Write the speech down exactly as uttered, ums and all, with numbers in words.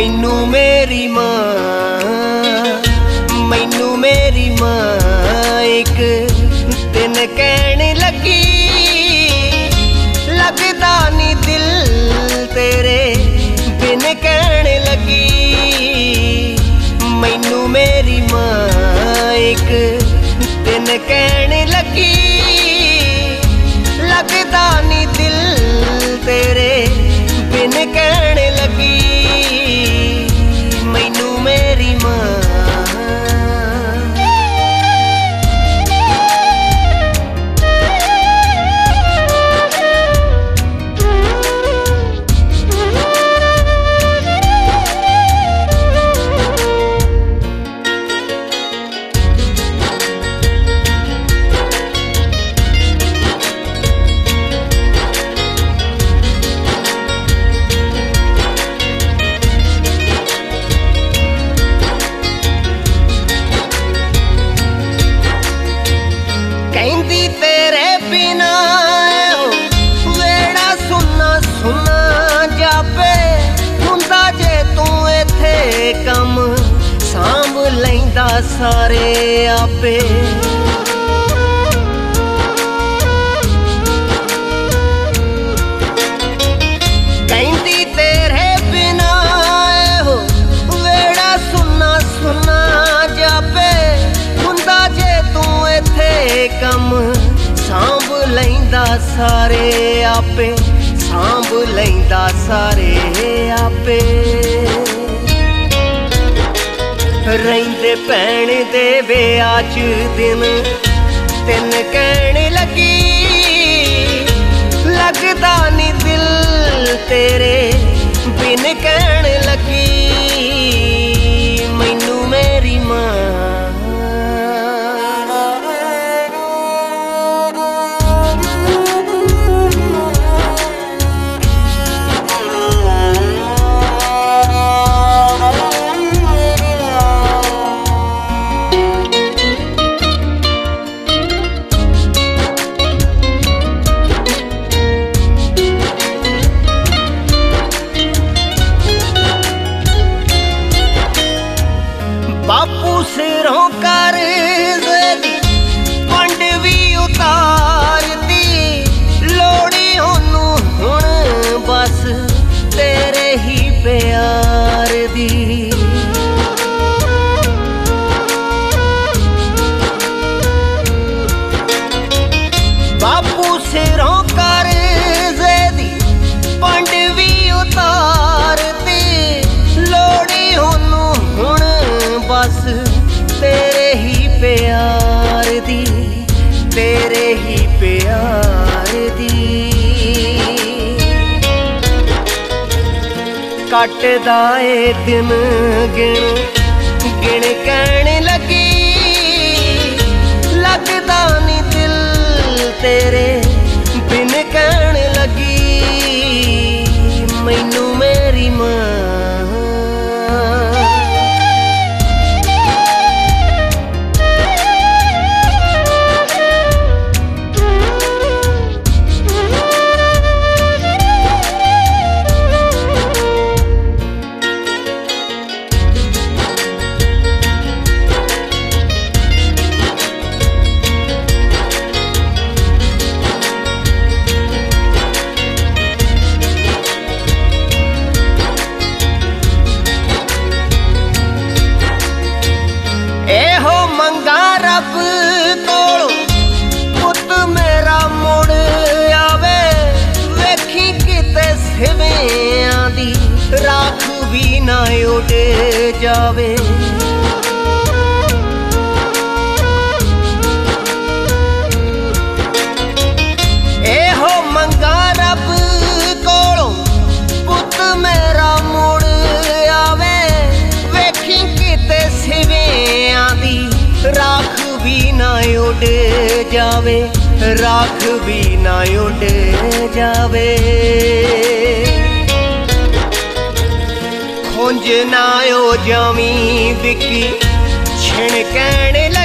मैनू मेरी मां मैनू मेरी मां एक दिन कहने लगी, लगदा नी दिल तेरे बिन कहने लगी। मैनू मेरी मां एक दिन कहने लगी, लगदा नी दिल तेरे बिन कहने लगी। मैनू मेरी मां कहंदी तेरे बिना वेड़ा सुनना सुनना जापे, हुंदा जे तू इत्थे कम सांभ लैंदा सारे आपे। कहंदी तेरे बिना वेड़ा सुनना सुनना जापे, हुंदा जे तू इत्थे कम सांभ लैंदा सारे आपे, सांभ लैंदा सारे आपे। रहिंदे भैण दे ब्याह च दिन तिन कहने लगी, लगदा नी दिल तेरे बिन कहने लगी। मैनू मेरी मां बापू सिरों कर पंड भी उतार दी, लोड़ी ओनू हुण बस तेरे ही प्यार दी। बापू सिरों कर पंड भी उतार दी, लोड़ी ओनू हुण बस तेरे ही प्यार दी, तेरे ही प्यार दी। कटदा ए दिन गिण गिण कहने लगी, लगदा नी दिल तेरे बिन कहने लगी। मैनू मेरी मां रब कोलों पुत मेरा मुड़ आवे, वेखी किते सिवियां दी राख भी ना उड़ जावे। एहो मंगा रब कोलों पुत मेरा मुड़ आवे, वेखी किते सिवियां दी राख भी ना उड़ जावे, राख भी ना उड़ जावे। खोंज ना ओ जावी विकी छिण कहने